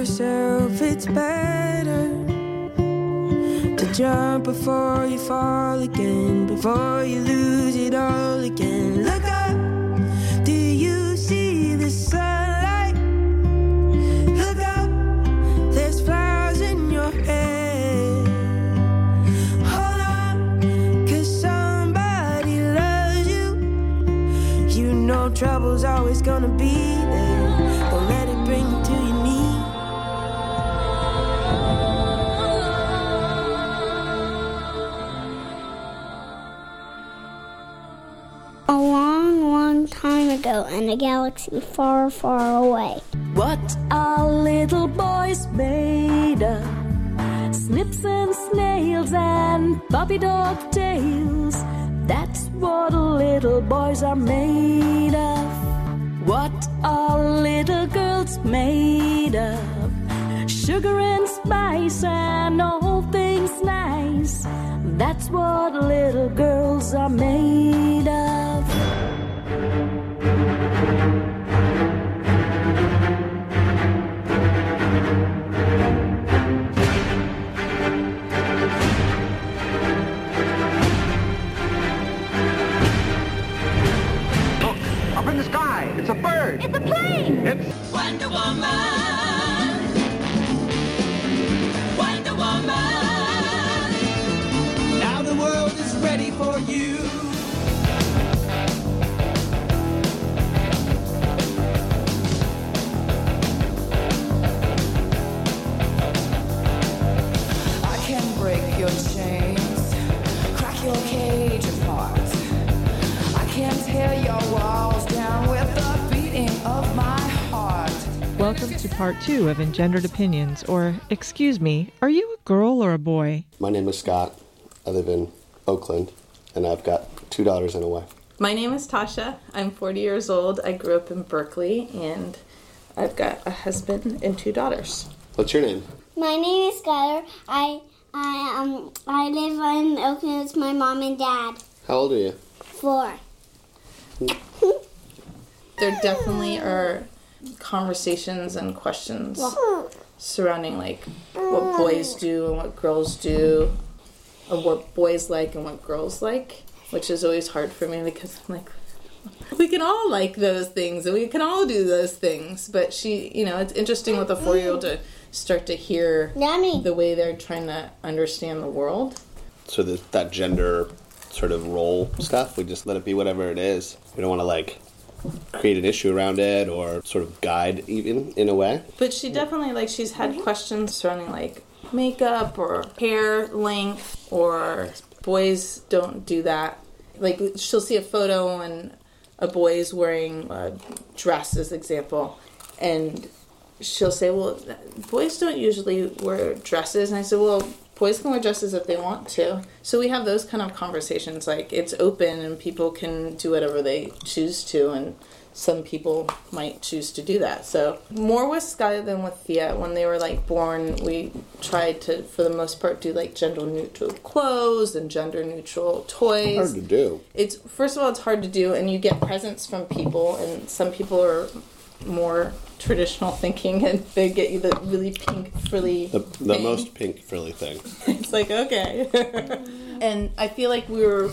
yourself, it's better to jump before you fall again, before you lose it all again. Look up, do you see the sunlight? Look up, there's flowers in your head. Hold on, 'cause somebody loves you. You know trouble's always gonna be there. Don't let it bring you to your knees. A long, long time ago in a galaxy far, far away. What are little boys made of? Snips and snails and puppy dog tails. That's what little boys are made of. What are little girls made of? Sugar and spice and all things nice. That's what little girls are made of. Look, up in the sky, it's a bird. It's a plane! It's Wonder Woman. Wonder Woman. Now the world is ready for you. I can break your chains, crack your cage apart. I can tear your walls down with the beating of my heart. Welcome to part 2 of Engendered Opinions, or, excuse me, are you a girl or a boy? My name is Scott. I live in Oakland, and I've got 2 daughters and a wife. My name is Tasha. I'm 40 years old. I grew up in Berkeley, and I've got a husband and 2 daughters. What's your name? My name is Skylar. I live in Oakland with my mom and dad. How old are you? 4. There definitely are conversations and questions surrounding like what boys do and what girls do, or what boys like and what girls like, which is always hard for me because I'm like, we can all like those things and we can all do those things. But she, it's interesting with a 4-year-old to start to hear Yummy. the way they're trying to understand the world. So that gender sort of role stuff, we just let it be whatever it is. We don't want to create an issue around it or sort of guide even in a way. But she definitely, she's had questions surrounding, makeup or hair length, or boys don't do that. She'll see a photo and a boy's wearing a dress, as example, and she'll say, well, boys don't usually wear dresses. And I said, well, boys can wear dresses if they want to. So we have those kind of conversations. It's open and people can do whatever they choose to, and some people might choose to do that. So more with Sky than with Thea. When they were born, we tried to, for the most part, do gender neutral clothes and gender neutral toys. Hard to do. First of all, it's hard to do, and you get presents from people, and some people are more traditional thinking, and they get you the really pink frilly the most pink frilly thing. It's okay. And I feel like we were,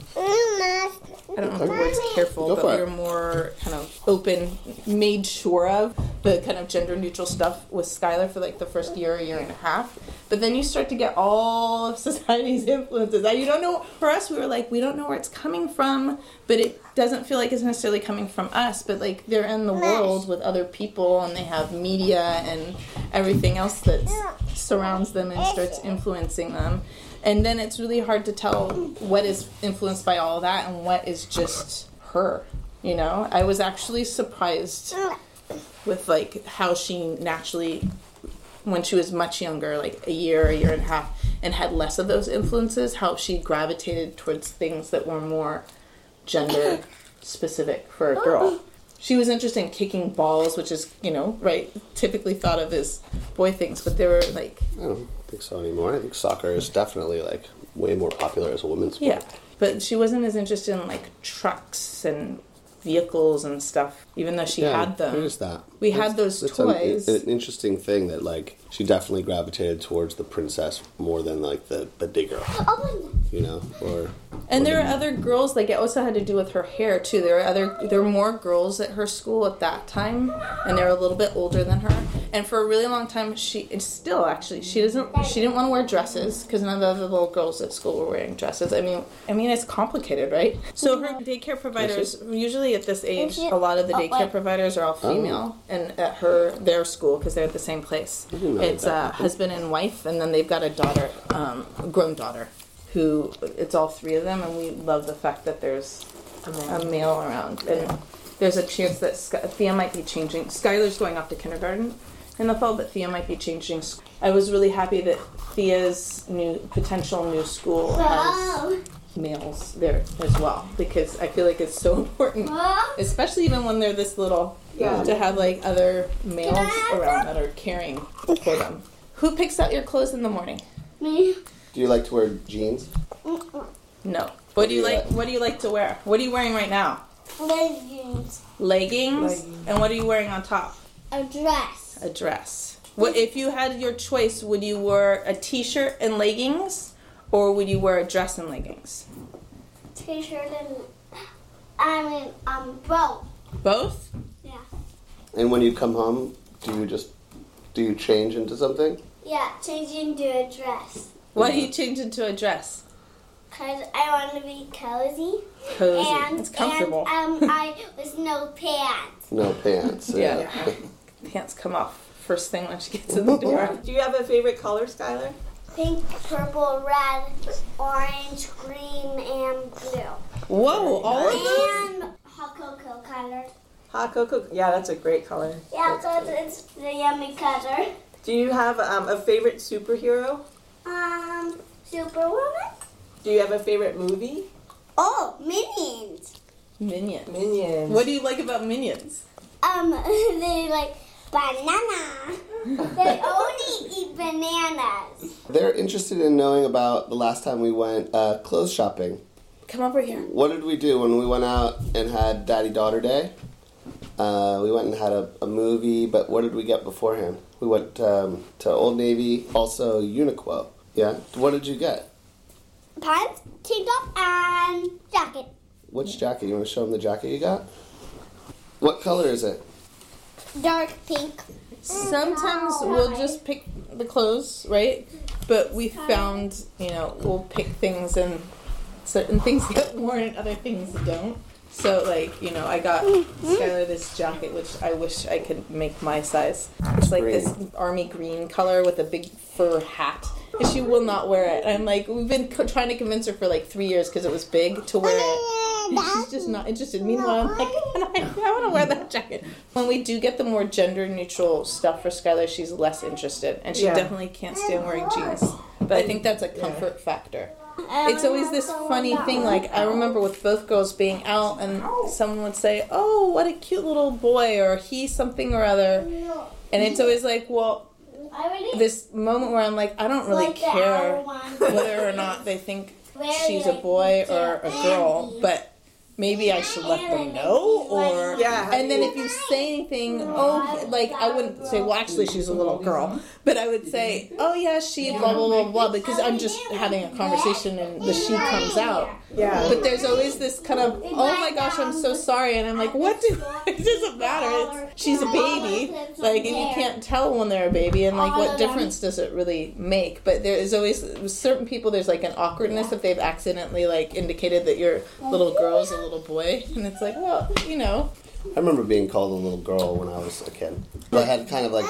I don't know if the word's careful, but we were more kind of open, made sure of the kind of gender neutral stuff with Skylar for the first year and a half. But then you start to get all of society's influences. You don't know, for us, we were we don't know where it's coming from, but it doesn't feel like it's necessarily coming from us, but they're in the world with other people, and they have media and everything else that surrounds them and starts influencing them. And then it's really hard to tell what is influenced by all that and what is just her, I was actually surprised with how she naturally, when she was much younger, a year and a half, and had less of those influences, how she gravitated towards things that were more gender specific for a girl. She was interested in kicking balls, which is, typically thought of as boy things, but they were I don't think so anymore. I think soccer is definitely way more popular as a women's sport. Yeah, but she wasn't as interested in trucks and vehicles and stuff, even though she had them. There's that. We had those toys. An interesting thing that, like, she definitely gravitated towards the princess more than, like, the digger. You know? And there were other girls, like, it also had to do with her hair, too. There were more girls at her school at that time, and they were a little bit older than her. And for a really long time, she didn't want to wear dresses, because none of the other little girls at school were wearing dresses. I mean, it's complicated, right? So her daycare providers, usually at this age, a lot of the daycare providers are all female, and at their school, because they're at the same place. It's a husband and wife, and then they've got a daughter, a grown daughter, who, it's all three of them, and we love the fact that there's a male around. And there's a chance that Thea might be changing. Skylar's going off to kindergarten in the fall, but Thea might be changing. I was really happy that Thea's potential new school has males there as well, because I feel like it's so important, especially even when they're this little, to have like other males around that are caring for them. Who picks out your clothes in the morning? Me. Do you like to wear jeans? No. What do you like? What do you like to wear? What are you wearing right now? Leggings. And what are you wearing on top? A dress. What if you had your choice? Would you wear a t-shirt and leggings, or would you wear a dress and leggings? T-shirt and both. Both? Yeah. And when you come home, do you change into something? Yeah, change into a dress. Why do you change into a dress? Because I want to be cozy. Cozy. It's comfortable. And I with no pants. No pants. Yeah. Pants come off first thing when she gets in the door. Do you have a favorite color, Skylar? Pink, purple, red, orange, green, and blue. Whoa, all of those? And hot cocoa color. Hot cocoa. Yeah, that's a great color. Yeah, because it's the yummy color. Do you have a favorite superhero? Superwoman. Do you have a favorite movie? Oh, Minions. Minions. What do you like about Minions? They like banana. They only eat bananas. They're interested in knowing about the last time we went clothes shopping. Come over here. What did we do when we went out and had Daddy-Daughter Day? We went and had a movie, but what did we get beforehand? We went to Old Navy, also Uniqlo. Yeah? What did you get? Pants, tank top, and jacket. Which jacket? You want to show them the jacket you got? What color is it? Dark pink. Sometimes we'll just pick the clothes, right? But we found, we'll pick things and certain things get worn and other things don't. So, I got Skylar this jacket, which I wish I could make my size. It's like this army green color with a big fur hat. And she will not wear it. And I'm like, we've been trying to convince her for 3 years because it was big to wear it. And she's just not interested. Meanwhile, I'm like, I want to wear that jacket. When we do get the more gender neutral stuff for Skylar, she's less interested. And she definitely can't stand wearing jeans. But I think that's a comfort factor. It's always this funny thing, I remember with both girls being out and someone would say, oh, what a cute little boy, or he's something or other. And it's always this moment where I'm like, I don't really care whether or not they think she's a boy or a girl, but maybe I should let them know, or and then if you say anything, I wouldn't say, well, actually she's a little girl, but I would say, oh yeah, she blah blah blah blah, because I'm just having a conversation and the she comes out. Yeah. But there's always this kind of, oh my gosh, I'm so sorry, and I'm like, it doesn't matter. She's a baby, and you can't tell when they're a baby, and what difference does it really make? But there is always, with certain people, there's an awkwardness if they've accidentally indicated that your little girl's a little boy, and it's I remember being called a little girl when I was a kid. I had kind of a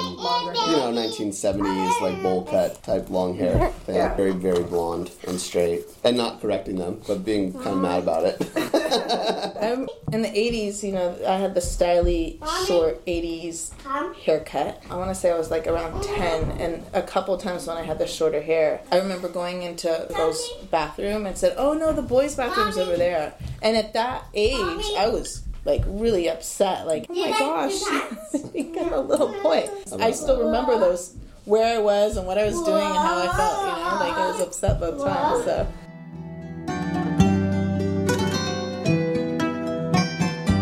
1970s bowl cut type long hair thing, very, very blonde and straight, and not correcting them, but being kind of mad about it. In the 80s, I had the styly, short 80s haircut. I want to say I was around 10, and a couple times when I had the shorter hair, I remember going into the girls' bathroom and said, oh no, the boys' bathroom's over there. And at that age, I was really upset, oh my gosh, you got a little boy. I still remember those, where I was and what I was doing and how I felt, I was upset both times, so.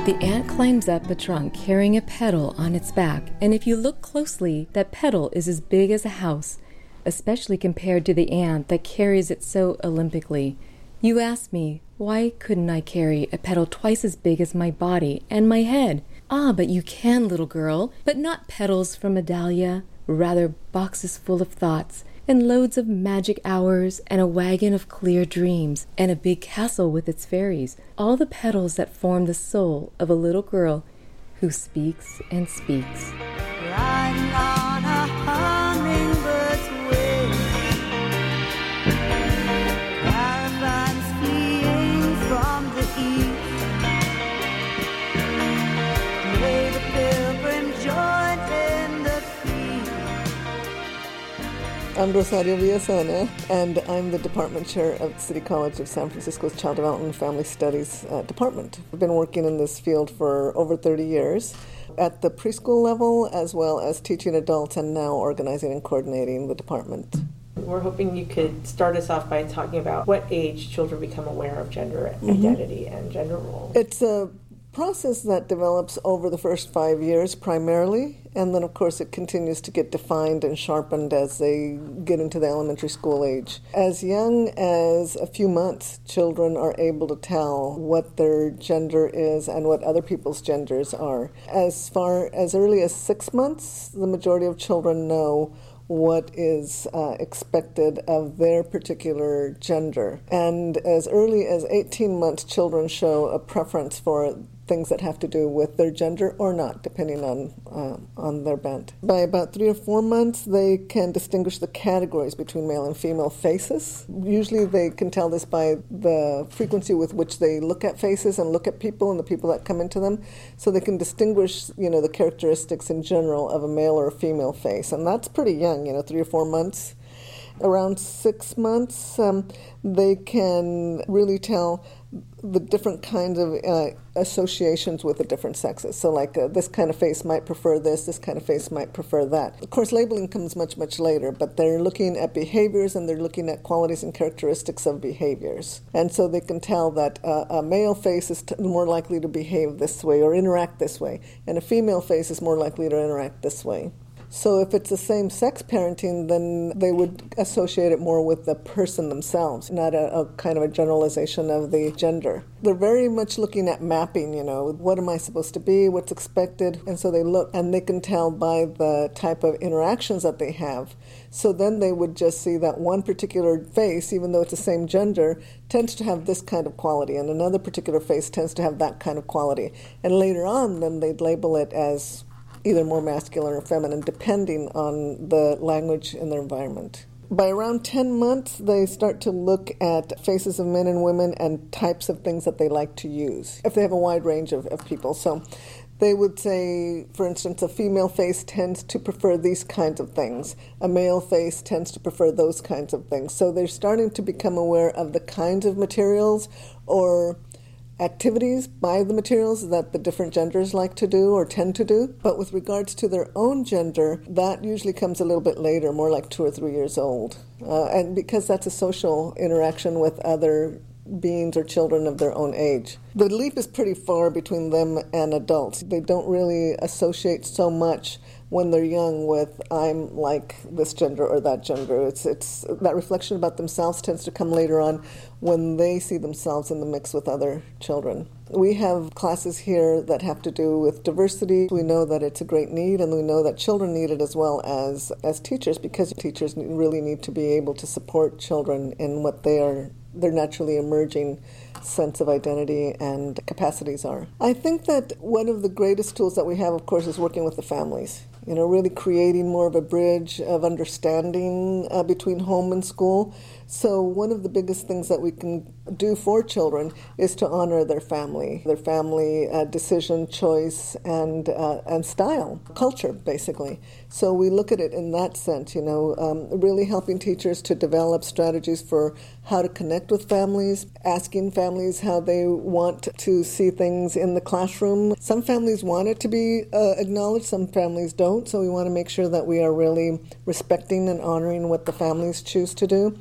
The ant climbs up a trunk carrying a petal on its back, and if you look closely, that petal is as big as a house, especially compared to the ant that carries it so olympically. You ask me, why couldn't I carry a petal twice as big as my body and my head? Ah, but you can, little girl, but not petals from a dahlia, rather boxes full of thoughts, and loads of magic hours, and a wagon of clear dreams, and a big castle with its fairies, all the petals that form the soul of a little girl who speaks and speaks. Riding on a hummingbird's wing, caravans fleeing from the east, may the pilgrim join in the feast. I'm Rosario Villasana, and I'm the department chair of City College of San Francisco's Child Development and Family Studies department. I've been working in this field for over 30 years at the preschool level, as well as teaching adults and now organizing and coordinating the department. We're hoping you could start us off by talking about what age children become aware of gender identity and gender roles. It's a process that develops over the first 5 years primarily, and then of course it continues to get defined and sharpened as they get into the elementary school age. As young as a few months, children are able to tell what their gender is and what other people's genders are. As far as early as 6 months, the majority of children know what is expected of their particular gender. And as early as 18 months, children show a preference for things that have to do with their gender or not, depending on their bent. By about 3 or 4 months, they can distinguish the categories between male and female faces. Usually they can tell this by the frequency with which they look at faces and look at people and the people that come into them. So they can distinguish, the characteristics in general of a male or a female face. And that's pretty young, 3 or 4 months. Around 6 months, they can really tell the different kinds of associations with the different sexes. So like this kind of face might prefer this kind of face might prefer that. Of course, labeling comes much, much later, but they're looking at behaviors and they're looking at qualities and characteristics of behaviors. And so they can tell that a male face is more likely to behave this way or interact this way, and a female face is more likely to interact this way. So if it's the same-sex parenting, then they would associate it more with the person themselves, not a kind of a generalization of the gender. They're very much looking at mapping, what am I supposed to be, what's expected, and so they look, and they can tell by the type of interactions that they have. So then they would just see that one particular face, even though it's the same gender, tends to have this kind of quality, and another particular face tends to have that kind of quality. And later on, then they'd label it as either more masculine or feminine, depending on the language in their environment. By around 10 months, they start to look at faces of men and women and types of things that they like to use, if they have a wide range of people. So they would say, for instance, a female face tends to prefer these kinds of things. A male face tends to prefer those kinds of things. So they're starting to become aware of the kinds of materials or activities by the materials that the different genders like to do or tend to do. But with regards to their own gender, that usually comes a little bit later, more like 2 or 3 years old. And because that's a social interaction with other beings or children of their own age. The leap is pretty far between them and adults. They don't really associate so much when they're young with I'm like this gender or that gender. It's that reflection about themselves tends to come later on when they see themselves in the mix with other children. We have classes here that have to do with diversity. We know that it's a great need, and we know that children need it as well as teachers, because teachers really need to be able to support children in what their naturally emerging sense of identity and capacities are. I think that one of the greatest tools that we have, of course, is working with the families. Really creating more of a bridge of understanding between home and school. So one of the biggest things that we can do for children is to honor their family decision, choice, and style, culture, basically. So we look at it in that sense, really helping teachers to develop strategies for how to connect with families, asking families how they want to see things in the classroom. Some families want it to be acknowledged, some families don't, so we want to make sure that we are really respecting and honoring what the families choose to do.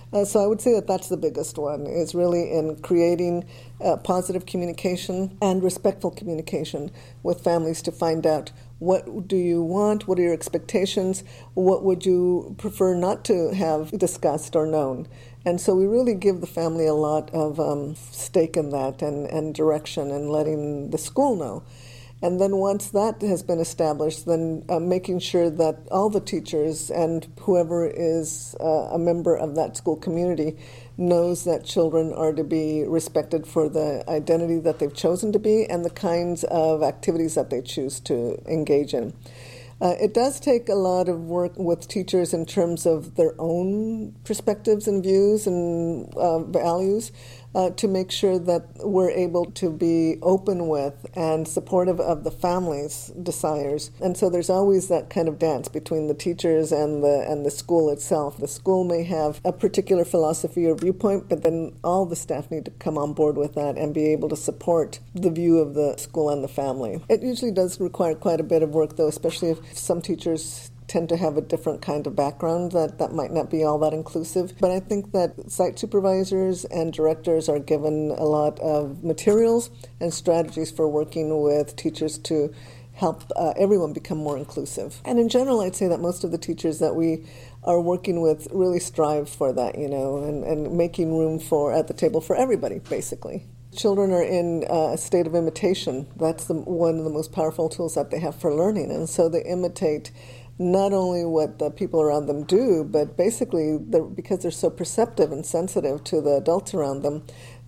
So I would say that that's the biggest one, is really in creating positive communication and respectful communication with families to find out what do you want, what are your expectations, what would you prefer not to have discussed or known. And so we really give the family a lot of stake in that and direction and letting the school know. And then once that has been established, then making sure that all the teachers and whoever is a member of that school community knows that children are to be respected for the identity that they've chosen to be and the kinds of activities that they choose to engage in. It does take a lot of work with teachers in terms of their own perspectives and views and values to make sure that we're able to be open with and supportive of the family's desires. And so there's always that kind of dance between the teachers and the school itself. The school may have a particular philosophy or viewpoint, but then all the staff need to come on board with that and be able to support the view of the school and the family. It usually does require quite a bit of work, though, especially if some teachers tend to have a different kind of background that might not be all that inclusive. But I think that site supervisors and directors are given a lot of materials and strategies for working with teachers to help everyone become more inclusive. And in general, I'd say that most of the teachers that we are working with really strive for that, and making room at the table for everybody, basically. Children are in a state of imitation. That's one of the most powerful tools that they have for learning. And so they imitate not only what the people around them do, but basically because they're so perceptive and sensitive to the adults around them,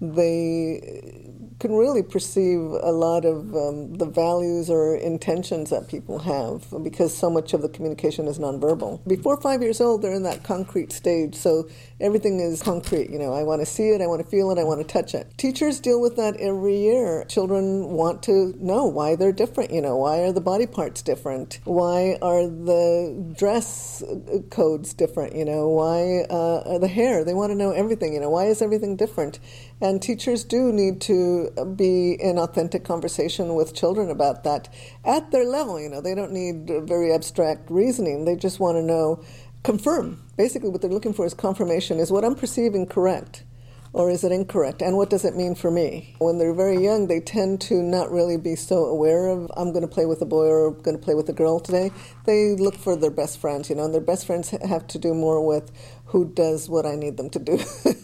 they can really perceive a lot of the values or intentions that people have, because so much of the communication is nonverbal. Before 5 years old, they're in that concrete stage, so everything is concrete. I want to see it, I want to feel it, I want to touch it. Teachers deal with that every year. Children want to know why they're different. Why are the body parts different? Why are the dress codes different? Why are the hair? They want to know everything. Why is everything different? And teachers do need to be in authentic conversation with children about that at their level. They don't need very abstract reasoning. They just want to know, confirm. Basically what they're looking for is confirmation. Is what I'm perceiving correct? Or is it incorrect? And what does it mean for me? When they're very young, they tend to not really be so aware of, I'm going to play with a boy or I'm going to play with a girl today. They look for their best friends, and their best friends have to do more with who does what I need them to do.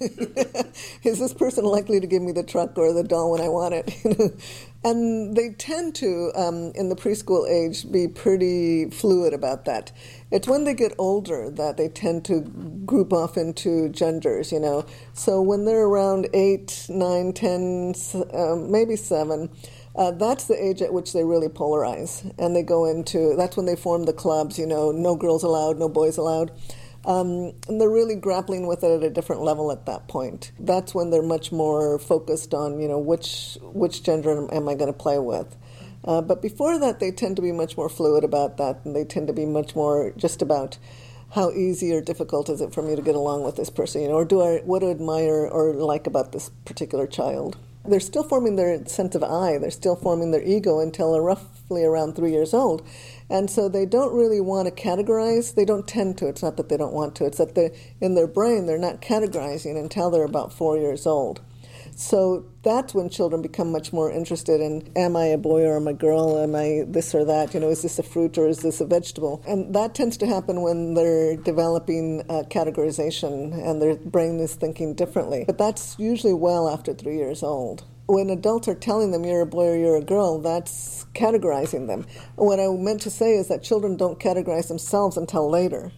Is this person likely to give me the truck or the doll when I want it? And they tend to, in the preschool age, be pretty fluid about that. It's when they get older that they tend to group off into genders, So when they're around 8, 9, 10, maybe 7, that's the age at which they really polarize. And they go that's when they form the clubs, no girls allowed, no boys allowed. And they're really grappling with it at a different level at that point. That's when they're much more focused on, which gender am I going to play with. But before that, they tend to be much more fluid about that, and they tend to be much more just about how easy or difficult is it for me to get along with this person, or what do I admire or like about this particular child. They're still forming their sense of I. They're still forming their ego until they're roughly around 3 years old. And so they don't really want to categorize. They don't tend to. It's not that they don't want to. It's that in their brain, they're not categorizing until they're about 4 years old. So that's when children become much more interested in, am I a boy or am I a girl? Am I this or that? Is this a fruit or is this a vegetable? And that tends to happen when they're developing categorization and their brain is thinking differently. But that's usually well after 3 years old. When adults are telling them you're a boy or you're a girl, that's categorizing them. What I meant to say is that children don't categorize themselves until later,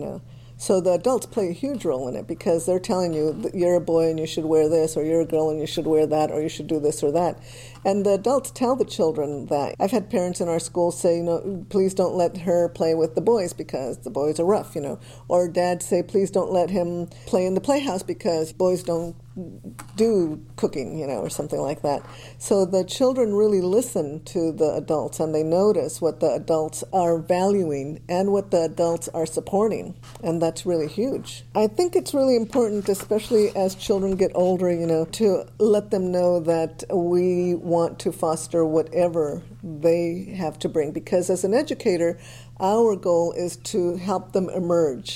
So the adults play a huge role in it because they're telling you that you're a boy and you should wear this, or you're a girl and you should wear that, or you should do this or that. And the adults tell the children that. I've had parents in our school say, please don't let her play with the boys because the boys are rough, Or dads say, please don't let him play in the playhouse because boys don't do cooking, or something like that. So the children really listen to the adults and they notice what the adults are valuing and what the adults are supporting. And that's really huge. I think it's really important, especially as children get older, to let them know that we want to foster whatever they have to bring. Because as an educator, our goal is to help them emerge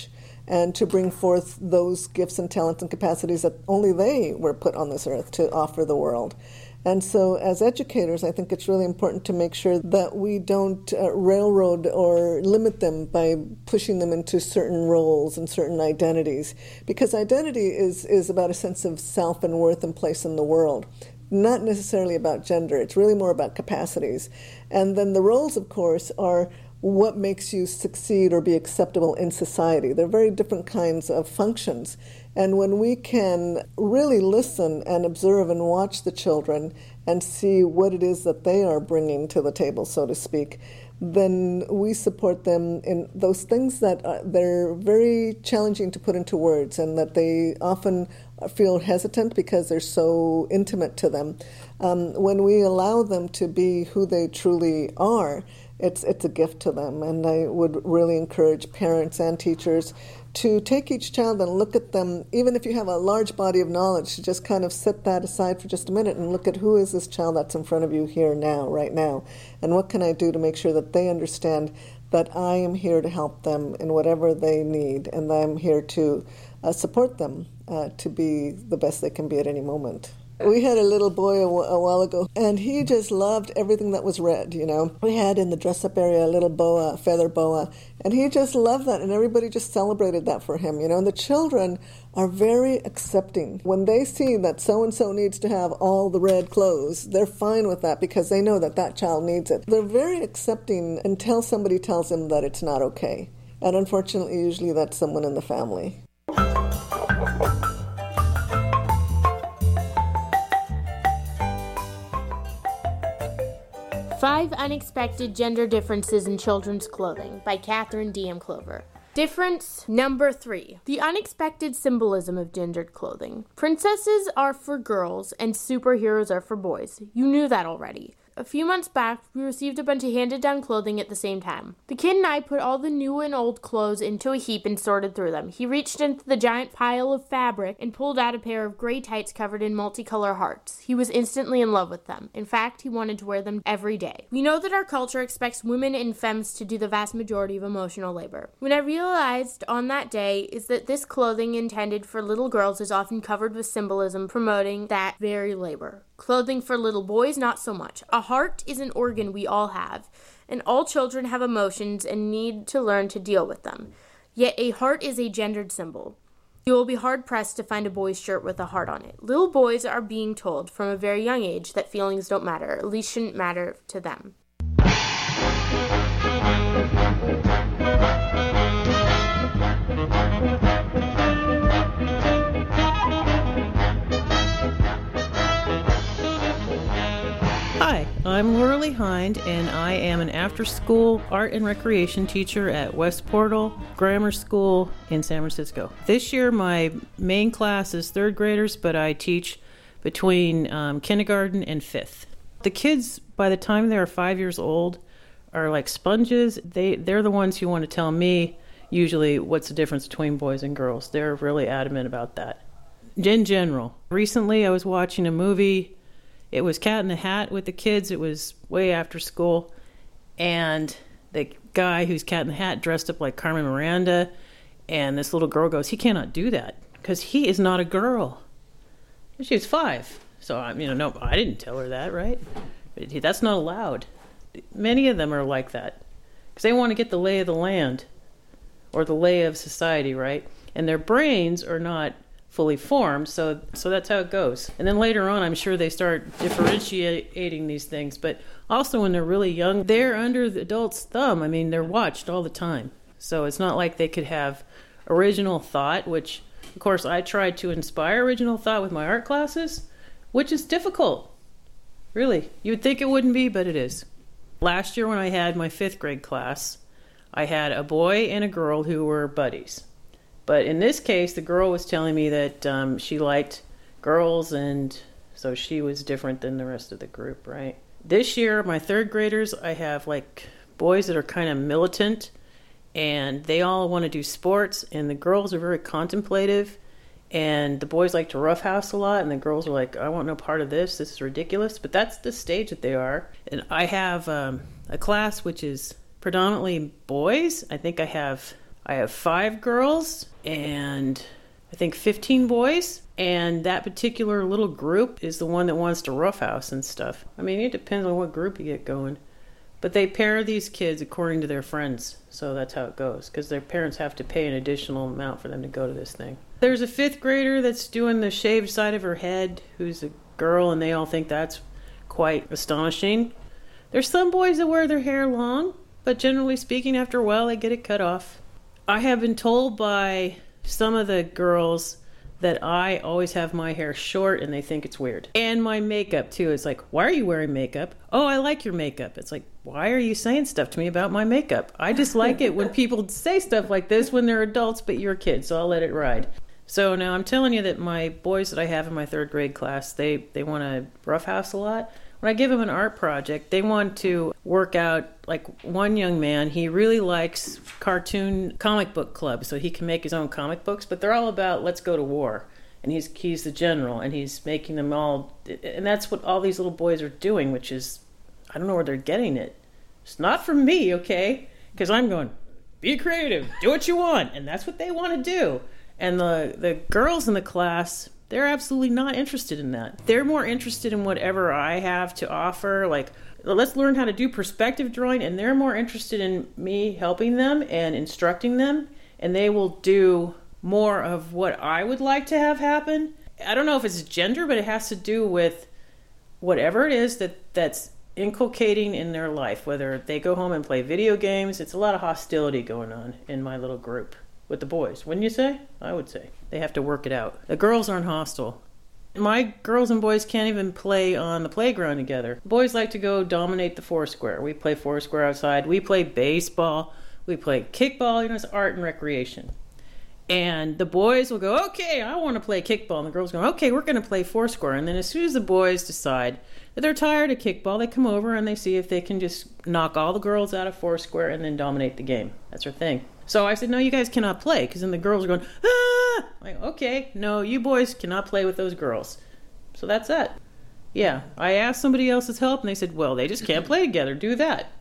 and to bring forth those gifts and talents and capacities that only they were put on this earth to offer the world. And so as educators, I think it's really important to make sure that we don't railroad or limit them by pushing them into certain roles and certain identities, because identity is about a sense of self and worth and place in the world. Not necessarily about gender. It's really more about capacities. And then the roles, of course, are what makes you succeed or be acceptable in society. They're very different kinds of functions. And when we can really listen and observe and watch the children and see what it is that they are bringing to the table, so to speak, then we support them in those things that they're very challenging to put into words and that they often feel hesitant because they're so intimate to them. When we allow them to be who they truly are, it's a gift to them. And I would really encourage parents and teachers to take each child and look at them, even if you have a large body of knowledge, to just kind of set that aside for just a minute and look at who is this child that's in front of you here now, right now, and what can I do to make sure that they understand that I am here to help them in whatever they need, and I'm here to support them to be the best they can be at any moment. We had a little boy a while ago, and he just loved everything that was red, you know. We had in the dress-up area a little boa, a feather boa, and he just loved that, and everybody just celebrated that for him, you know. And the children are very accepting. When they see that so-and-so needs to have all the red clothes, they're fine with that because they know that that child needs it. They're very accepting until somebody tells them that it's not okay. And unfortunately, usually that's someone in the family. 5 Unexpected Gender Differences in Children's Clothing by Catherine D.M. Clover. Difference number 3. The unexpected symbolism of gendered clothing. Princesses are for girls and superheroes are for boys. You knew that already. A few months back, we received a bunch of handed-down clothing at the same time. The kid and I put all the new and old clothes into a heap and sorted through them. He reached into the giant pile of fabric and pulled out a pair of gray tights covered in multicolor hearts. He was instantly in love with them. In fact, he wanted to wear them every day. We know that our culture expects women and femmes to do the vast majority of emotional labor. What I realized on that day is that this clothing intended for little girls is often covered with symbolism promoting that very labor. Clothing for little boys, not so much. A heart is an organ we all have, and all children have emotions and need to learn to deal with them. Yet a heart is a gendered symbol. You will be hard-pressed to find a boy's shirt with a heart on it. Little boys are being told from a very young age that feelings don't matter, at least shouldn't matter to them. Hi, I'm Laura Lee Hind, and I am an after-school art and recreation teacher at West Portal Grammar School in San Francisco. This year, my main class is 3rd graders, but I teach between kindergarten and 5th. The kids, by the time they're 5 years old, are like sponges. They're the ones who want to tell me, usually, what's the difference between boys and girls. They're really adamant about that. In general, recently I was watching a movie. It was Cat in the Hat with the kids. It was way after school. And the guy who's Cat in the Hat dressed up like Carmen Miranda. And this little girl goes, he cannot do that because he is not a girl. And she was 5. So, no, I didn't tell her that, right? That's not allowed. Many of them are like that because they want to get the lay of the land or the lay of society, right? And their brains are not fully formed, so that's how it goes. And then later on, I'm sure they start differentiating these things. But also when they're really young, they're under the adult's thumb. They're watched all the time. So it's not like they could have original thought, which, of course, I tried to inspire original thought with my art classes, which is difficult. Really. You would think it wouldn't be, but it is. Last year when I had my 5th grade class, I had a boy and a girl who were buddies. But in this case, the girl was telling me that she liked girls, and so she was different than the rest of the group, right? This year, my 3rd graders, I have like boys that are kind of militant, and they all want to do sports, and the girls are very contemplative, and the boys like to roughhouse a lot, and the girls are like, I want no part of this. This is ridiculous. But that's the stage that they are. And I have a class which is predominantly boys. I think I have I have 5 girls and I think 15 boys. And that particular little group is the one that wants to roughhouse and stuff. I mean, it depends on what group you get going. But they pair these kids according to their friends. So that's how it goes. Because their parents have to pay an additional amount for them to go to this thing. There's a 5th grader that's doing the shaved side of her head, who's a girl, and they all think that's quite astonishing. There's some boys that wear their hair long, but generally speaking, after a while, they get it cut off. I have been told by some of the girls that I always have my hair short and they think it's weird. And my makeup too. It's like, why are you wearing makeup? Oh, I like your makeup. It's like, why are you saying stuff to me about my makeup? I just like it when people say stuff like this when they're adults, but you're a kid, so I'll let it ride. So now I'm telling you that my boys that I have in my 3rd grade class, they want to roughhouse a lot. When I give them an art project, they want to work out, like one young man, he really likes cartoon comic book clubs, so he can make his own comic books, but they're all about let's go to war. And he's the general, and he's making them all, and that's what all these little boys are doing, which is, I don't know where they're getting it. It's not from me, okay? Because I'm going, be creative, do what you want, and that's what they want to do. And the girls in the class, they're absolutely not interested in that. They're more interested in whatever I have to offer, like, let's learn how to do perspective drawing, and they're more interested in me helping them and instructing them, and they will do more of what I would like to have happen. I don't know if it's gender, but it has to do with whatever it is that's inculcating in their life, whether they go home and play video games. It's a lot of hostility going on in my little group with the boys, wouldn't you say? I would say. They have to work it out. The girls aren't hostile. My girls and boys can't even play on the playground together. Boys like to go dominate the foursquare. We play foursquare outside. We play baseball. We play kickball. It's art and recreation. And the boys will go, okay, I want to play kickball. And the girls go, okay, we're going to play foursquare. And then as soon as the boys decide that they're tired of kickball, they come over and they see if they can just knock all the girls out of foursquare and then dominate the game. That's their thing. So I said, no, you guys cannot play, because then the girls are going, ah! I'm like, okay, no, you boys cannot play with those girls. So that's that. Yeah, I asked somebody else's help, and they said, well, they just can't play together. Do that.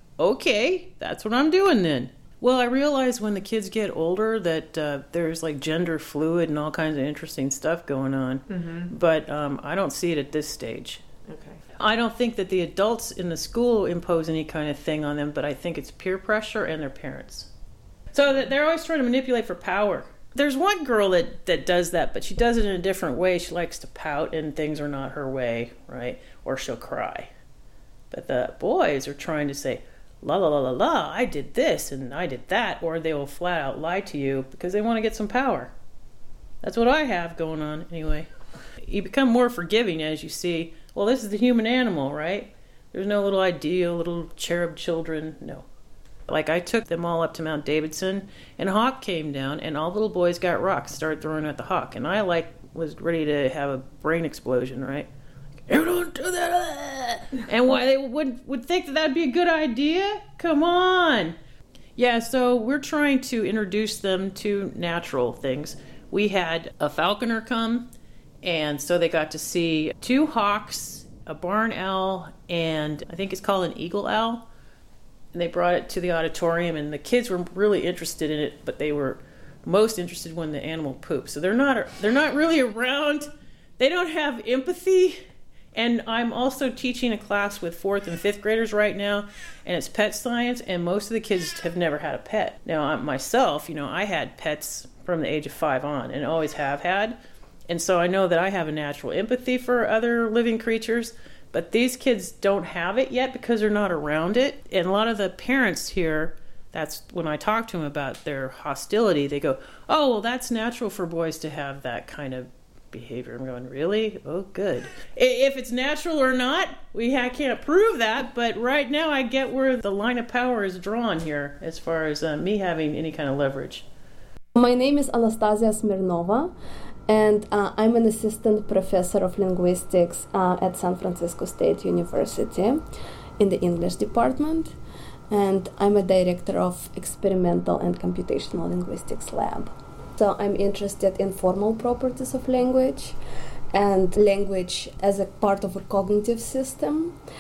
Okay, that's what I'm doing then. Well, I realized when the kids get older that there's like gender fluid and all kinds of interesting stuff going on. Mm-hmm. But I don't see it at this stage. Okay. I don't think that the adults in the school impose any kind of thing on them, but I think it's peer pressure and their parents. So that they're always trying to manipulate for power. There's one girl that does that, but she does it in a different way. She likes to pout and things are not her way, right? Or she'll cry. But the boys are trying to say, la la la la la, I did this and I did that, or they will flat out lie to you because they want to get some power. That's what I have going on anyway. You become more forgiving as you see, well, this is the human animal, right? There's no little ideal, little cherub children, no. Like I took them all up to Mount Davidson and a hawk came down and all the little boys got rocks, started throwing at the hawk. And I was ready to have a brain explosion, right? You don't do that. And why they would think that that'd be a good idea? Come on. Yeah, so we're trying to introduce them to natural things. We had a falconer come, and so they got to see 2 hawks, a barn owl, and I think it's called an eagle owl. And they brought it to the auditorium, and the kids were really interested in it, but they were most interested when the animal pooped. So they're not really around. They don't have empathy. And I'm also teaching a class with 4th and 5th graders right now, and it's pet science, and most of the kids have never had a pet. Now, myself, I had pets from the age of 5 on, and always have had. And so I know that I have a natural empathy for other living creatures, but these kids don't have it yet because they're not around it. And a lot of the parents here, that's when I talk to them about their hostility, they go, oh, well, that's natural for boys to have that kind of behavior. I'm going, really? Oh, good. If it's natural or not, I can't prove that, but right now I get where the line of power is drawn here as far as me having any kind of leverage. My name is Anastasia Smirnova, and I'm an assistant professor of linguistics at San Francisco State University in the English department, and I'm a director of experimental and computational linguistics lab. So I'm interested in formal properties of language and language as a part of a cognitive system.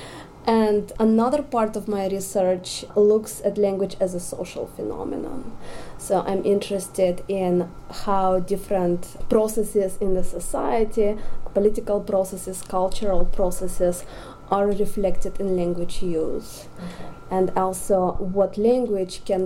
And another part of my research looks at language as a social phenomenon. So I'm interested in how different processes in the society, political processes, cultural processes, are reflected in language use. And also what language can